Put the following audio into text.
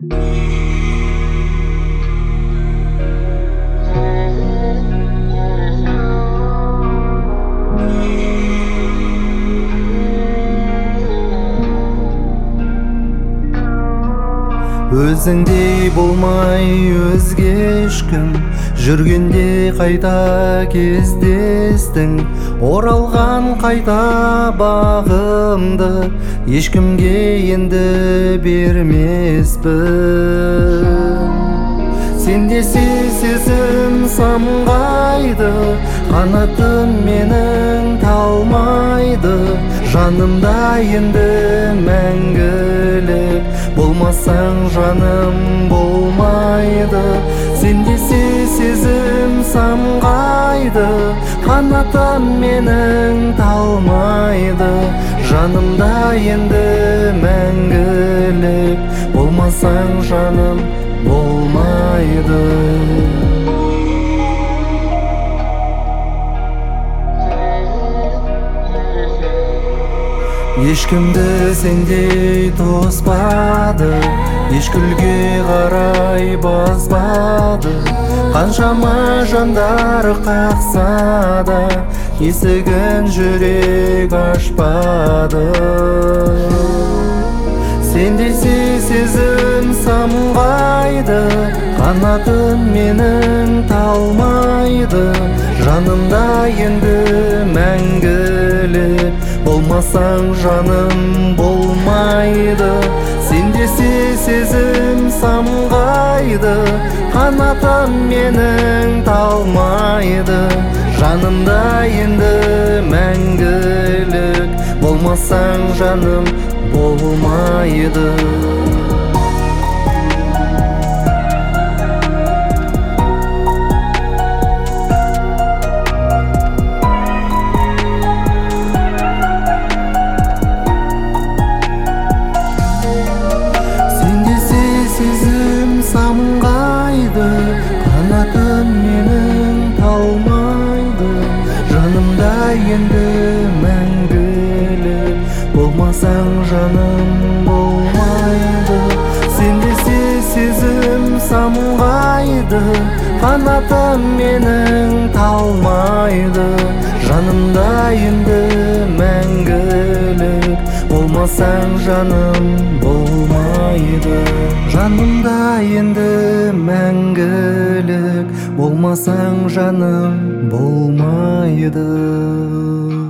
Өзіңдей болмай өзге ешкім жүргенде қайта кездестің. Оралған қайта бағымды ешкімге енді бермеспін. Сенде сезім самғайды, қанатым менің талмайды. Жанымда енді мәңгілік болмасаң жаным болмайды. Сенде сезім самғайды, қанатым менің талмайды. Жанымда енді мәңгілік болмасаң жаным болмайды. Ешкімді сендей тоспады, ешкілге қарай баспады. Қаншама жандар қақса да есігін жүрек ашпады. Сенде сезім самғайды, қанатым менің талмайды. Жанымда енді мәңгілік болмасаң жаным болмайды. Сенде сезім самғайды, қанатым менің талмайды. Жанымда енді мәңгілік болмасаң жаным болмайды. Самғайды, қанатым менің талмайды. Жанымда енді мәңгілік болмасаң жаным болмайды. Сенде сезім самғайды, қанатым менің талмайды. Жанымда енді мәңгілік болмасаң жаным болмайды. Жанымда енді мәңгілік болмасаң жаным болмайды.